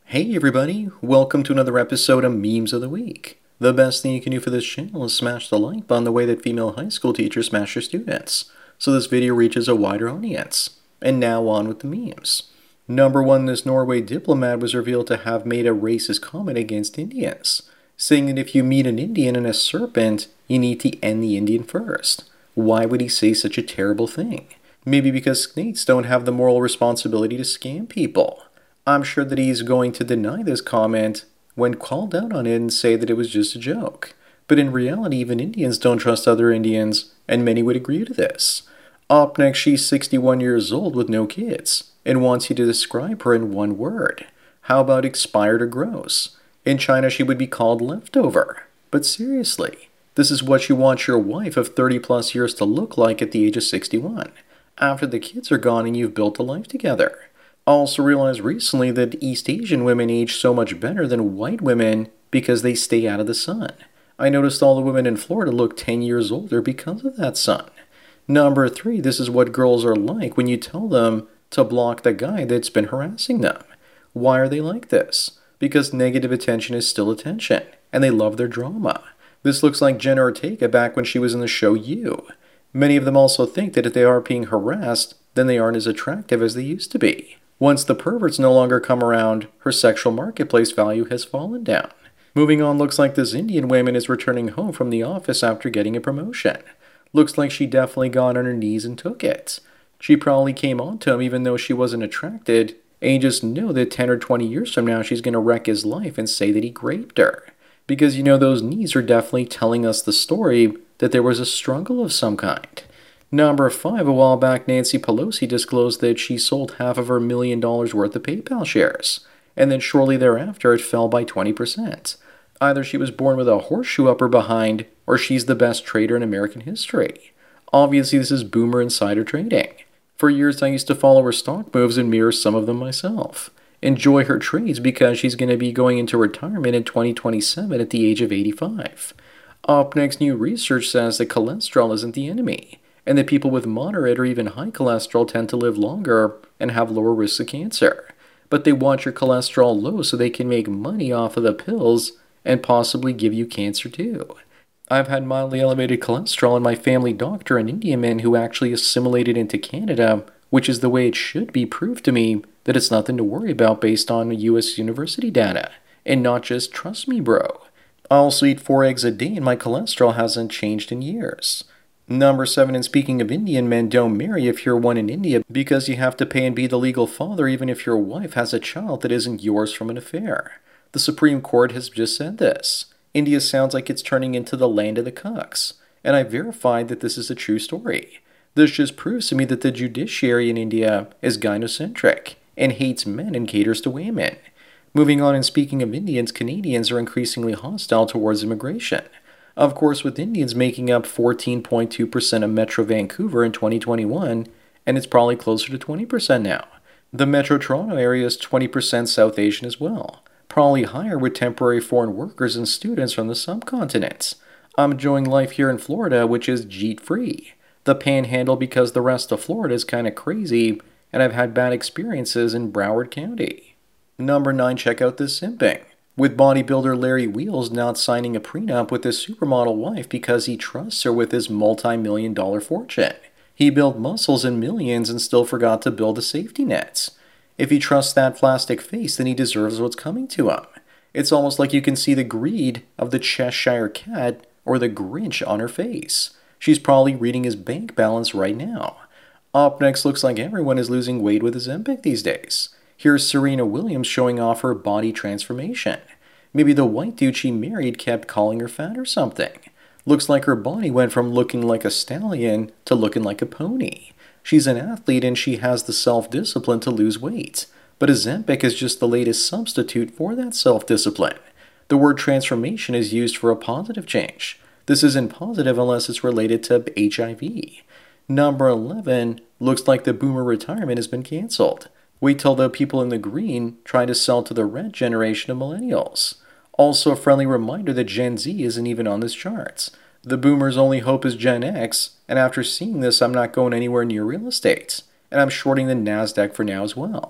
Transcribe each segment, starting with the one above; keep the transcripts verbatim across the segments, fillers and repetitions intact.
Hey everybody, welcome to another episode of Memes of the Week. The best thing you can do for this channel is smash the like button the way that female high school teachers smash their students, so this video reaches a wider audience. And now on with the memes. Number one, this Norway diplomat was revealed to have made a racist comment against Indians, saying that if you meet an Indian and a serpent, you need to end the Indian first. Why would he say such a terrible thing? Maybe because snakes don't have the moral responsibility to scam people. I'm sure that he's going to deny this comment when called out on it and say that it was just a joke. But in reality, even Indians don't trust other Indians, and many would agree to this. Up next, she's sixty-one years old with no kids, and wants you to describe her in one word. How about expired or gross? In China, she would be called leftover. But seriously, this is what you want your wife of thirty plus years to look like at the age of sixty-one, after the kids are gone and you've built a life together. I also realized recently that East Asian women age so much better than white women because they stay out of the sun. I noticed all the women in Florida look ten years older because of that sun. Number three, this is what girls are like when you tell them to block the guy that's been harassing them. Why are they like this? Because negative attention is still attention, and they love their drama. This looks like Jenna Ortega back when she was in the show You. Many of them also think that if they are being harassed, then they aren't as attractive as they used to be. Once the perverts no longer come around, her sexual marketplace value has fallen down. Moving on, looks like this Indian woman is returning home from the office after getting a promotion. Looks like she definitely got on her knees and took it. She probably came on to him even though she wasn't attracted, and you just know that ten or twenty years from now she's going to wreck his life and say that he raped her. Because you know those knees are definitely telling us the story that there was a struggle of some kind. Number five, a while back, Nancy Pelosi disclosed that she sold half of her million dollars worth of PayPal shares, and then shortly thereafter it fell by twenty percent. Either she was born with a horseshoe up her behind, or she's the best trader in American history. Obviously, this is boomer insider trading. For years, I used to follow her stock moves and mirror some of them myself. Enjoy her trades because she's going to be going into retirement in twenty twenty-seven at the age of eighty-five. Up next, new research says that cholesterol isn't the enemy, and that people with moderate or even high cholesterol tend to live longer and have lower risks of cancer. But they want your cholesterol low so they can make money off of the pills and possibly give you cancer too. I've had mildly elevated cholesterol, and my family doctor, an Indian man who actually assimilated into Canada, which is the way it should be, proved to me that it's nothing to worry about based on U S university data, and not just trust me bro. I also eat four eggs a day and my cholesterol hasn't changed in years. Number seven, and speaking of Indian men, don't marry if you're one in India because you have to pay and be the legal father even if your wife has a child that isn't yours from an affair. The Supreme Court has just said this. India sounds like it's turning into the land of the cucks, and I verified that this is a true story. This just proves to me that the judiciary in India is gynocentric and hates men and caters to women. Moving on, and speaking of Indians, Canadians are increasingly hostile towards immigration. Of course, with Indians making up fourteen point two percent of Metro Vancouver in twenty twenty-one, and it's probably closer to twenty percent now. The Metro Toronto area is twenty percent South Asian as well, probably higher with temporary foreign workers and students from the subcontinent. I'm enjoying life here in Florida, which is jeet-free. The Panhandle because the rest of Florida is kind of crazy, and I've had bad experiences in Broward County. Number nine, check out this simping. With bodybuilder Larry Wheels not signing a prenup with his supermodel wife because he trusts her with his multi-million dollar fortune. He built muscles and millions and still forgot to build the safety nets. If he trusts that plastic face, then he deserves what's coming to him. It's almost like you can see the greed of the Cheshire Cat or the Grinch on her face. She's probably reading his bank balance right now. Up next, looks like everyone is losing weight with Ozempic these days. Here's Serena Williams showing off her body transformation. Maybe the white dude she married kept calling her fat or something. Looks like her body went from looking like a stallion to looking like a pony. She's an athlete and she has the self-discipline to lose weight. But Ozempic is just the latest substitute for that self-discipline. The word transformation is used for a positive change. This isn't positive unless it's related to H I V. Number eleven, looks like the boomer retirement has been canceled. Wait till the people in the green try to sell to the red generation of millennials. Also, a friendly reminder that Gen Z isn't even on this chart. The boomers' only hope is Gen X, and after seeing this, I'm not going anywhere near real estate. And I'm shorting the NASDAQ for now as well.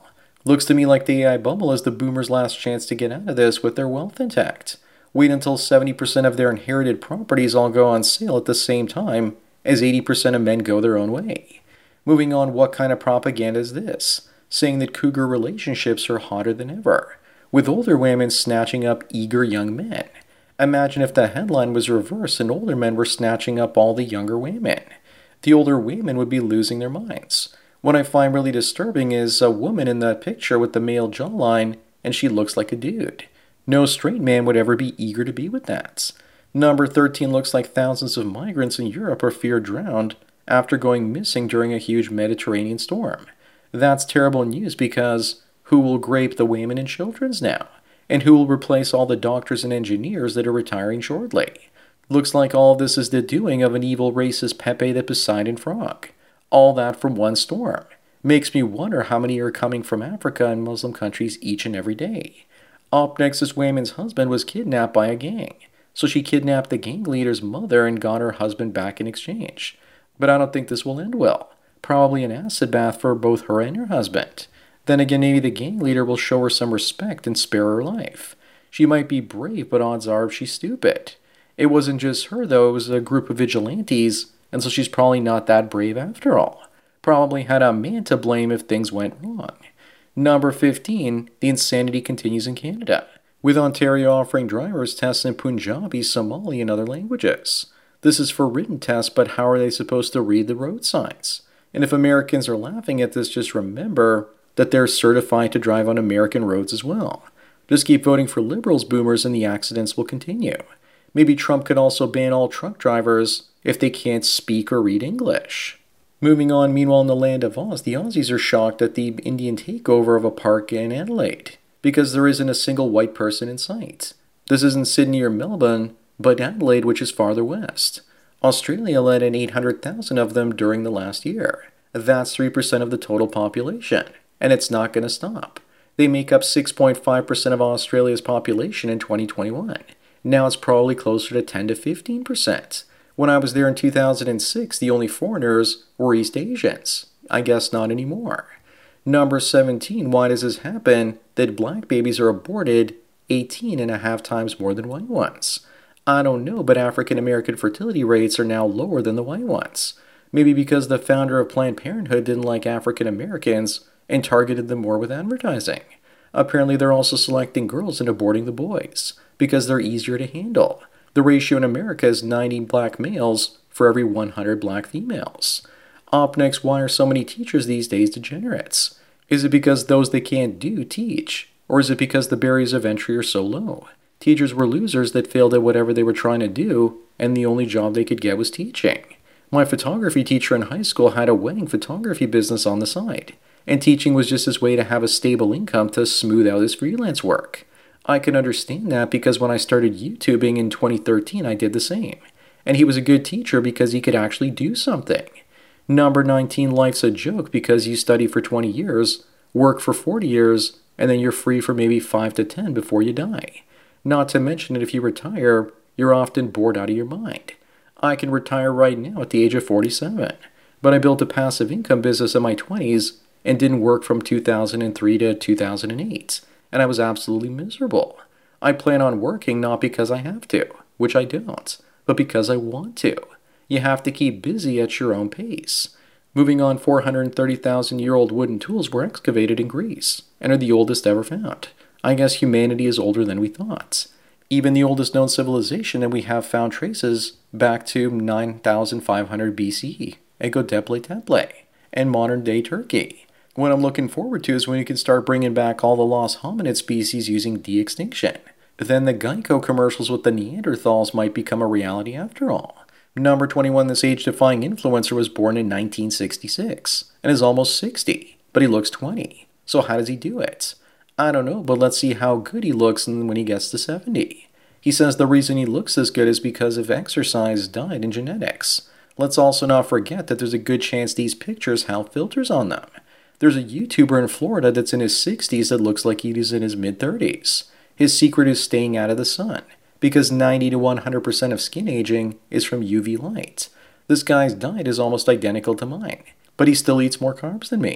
Looks to me like the A I bubble is the boomers' last chance to get out of this with their wealth intact. Wait until seventy percent of their inherited properties all go on sale at the same time as eighty percent of men go their own way. Moving on, what kind of propaganda is this? Saying that cougar relationships are hotter than ever, with older women snatching up eager young men. Imagine if the headline was reversed and older men were snatching up all the younger women. The older women would be losing their minds. What I find really disturbing is a woman in that picture with the male jawline, and she looks like a dude. No straight man would ever be eager to be with that. Number thirteen looks like thousands of migrants in Europe are feared drowned after going missing during a huge Mediterranean storm. That's terrible news because who will grape the women and children's now? And who will replace all the doctors and engineers that are retiring shortly? Looks like all of this is the doing of an evil racist Pepe the Poseidon frog. All that from one storm. Makes me wonder how many are coming from Africa and Muslim countries each and every day. Up next, this woman's husband was kidnapped by a gang. So she kidnapped the gang leader's mother and got her husband back in exchange. But I don't think this will end well. Probably an acid bath for both her and her husband. Then again, maybe the gang leader will show her some respect and spare her life. She might be brave, but odds are she's stupid. It wasn't just her, though. It was a group of vigilantes, and so she's probably not that brave after all. Probably had a man to blame if things went wrong. Number fifteen, the insanity continues in Canada, with Ontario offering drivers tests in Punjabi, Somali, and other languages. This is for written tests, but how are they supposed to read the road signs? And if Americans are laughing at this, just remember that they're certified to drive on American roads as well. Just keep voting for liberals, boomers, and the accidents will continue. Maybe Trump could also ban all truck drivers if they can't speak or read English. Moving on, meanwhile in the land of Oz, the Aussies are shocked at the Indian takeover of a park in Adelaide, because there isn't a single white person in sight. This isn't Sydney or Melbourne, but Adelaide, which is farther west. Australia let in eight hundred thousand of them during the last year. That's three percent of the total population, and it's not going to stop. They make up six point five percent of Australia's population in twenty twenty-one. Now it's probably closer to ten to fifteen percent. When I was there in two thousand six, the only foreigners were East Asians. I guess not anymore. Number seventeen, why does this happen that black babies are aborted eighteen and a half times more than white ones? I don't know, but African American fertility rates are now lower than the white ones. Maybe because the founder of Planned Parenthood didn't like African Americans and targeted them more with advertising. Apparently they're also selecting girls and aborting the boys because they're easier to handle. The ratio in America is ninety black males for every one hundred black females. Up next, why are so many teachers these days degenerates? Is it because those they can't do teach? Or is it because the barriers of entry are so low? Teachers were losers that failed at whatever they were trying to do, and the only job they could get was teaching. My photography teacher in high school had a wedding photography business on the side, and teaching was just his way to have a stable income to smooth out his freelance work. I can understand that because when I started YouTubing in twenty thirteen, I did the same. And he was a good teacher because he could actually do something. Number nineteen, life's a joke because you study for twenty years, work for forty years, and then you're free for maybe five to ten before you die. Not to mention that if you retire, you're often bored out of your mind. I can retire right now at the age of forty-seven, but I built a passive income business in my twenties and didn't work from two thousand three to two thousand eight, and I was absolutely miserable. I plan on working not because I have to, which I don't, but because I want to. You have to keep busy at your own pace. Moving on, four hundred thirty thousand year old wooden tools were excavated in Greece and are the oldest ever found. I guess humanity is older than we thought. Even the oldest known civilization that we have found traces back to nine thousand five hundred B C E, Göbekli Tepe, and modern-day Turkey. What I'm looking forward to is when you can start bringing back all the lost hominid species using de-extinction. Then the Geico commercials with the Neanderthals might become a reality after all. Number twenty-one, this age-defying influencer was born in nineteen sixty-six and is almost sixty, but he looks twenty. So how does he do it? I don't know, but let's see how good he looks when he gets to seventy. He says the reason he looks this good is because of exercise, diet, and genetics. Let's also not forget that there's a good chance these pictures have filters on them. There's a YouTuber in Florida that's in his sixties that looks like he's in his mid-thirties. His secret is staying out of the sun, because ninety to one hundred percent of skin aging is from U V light. This guy's diet is almost identical to mine, but he still eats more carbs than me.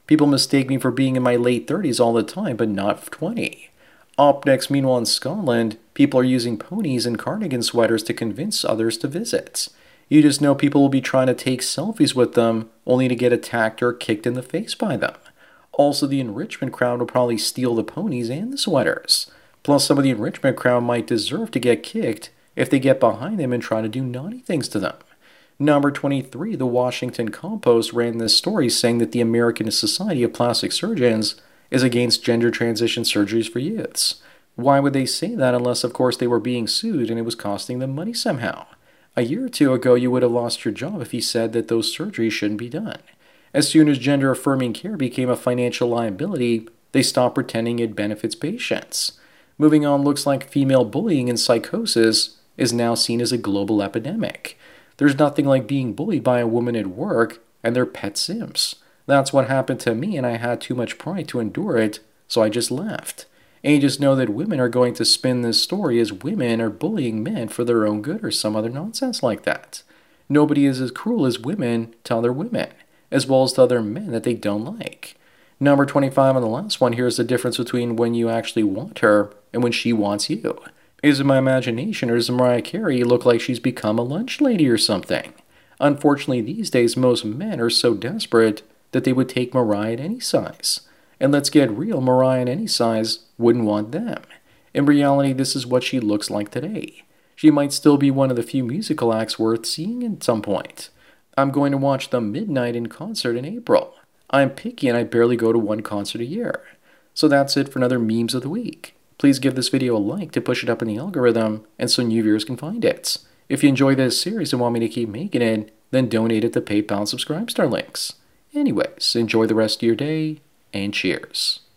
People mistake me for being in my late thirties all the time, but not twenty. Up next, meanwhile in Scotland, people are using ponies and cardigan sweaters to convince others to visit. You just know people will be trying to take selfies with them, only to get attacked or kicked in the face by them. Also, the enrichment crowd will probably steal the ponies and the sweaters. Plus, some of the enrichment crowd might deserve to get kicked if they get behind them and try to do naughty things to them. Number twenty-three, the Washington Compost ran this story saying that the American Society of Plastic Surgeons is against gender transition surgeries for youths. Why would they say that unless, of course, they were being sued and it was costing them money somehow? A year or two ago, you would have lost your job if you said that those surgeries shouldn't be done. As soon as gender-affirming care became a financial liability, they stopped pretending it benefits patients. Moving on, looks like female bullying and psychosis is now seen as a global epidemic. There's nothing like being bullied by a woman at work and their pet sims. That's what happened to me, and I had too much pride to endure it, so I just left. And you just know that women are going to spin this story as women are bullying men for their own good or some other nonsense like that. Nobody is as cruel as women to other women, as well as to other men that they don't like. Number twenty-five on the last one, here's the difference between when you actually want her and when she wants you. Is it my imagination, or does Mariah Carey look like she's become a lunch lady or something? Unfortunately, these days, most men are so desperate that they would take Mariah at any size. And let's get real, Mariah at any size wouldn't want them. In reality, this is what she looks like today. She might still be one of the few musical acts worth seeing at some point. I'm going to watch them Midnight in concert in April. I'm picky and I barely go to one concert a year. So that's it for another Memes of the Week. Please give this video a like to push it up in the algorithm and so new viewers can find it. If you enjoy this series and want me to keep making it, then donate it to PayPal and Subscribestar links. Anyways, enjoy the rest of your day, and cheers.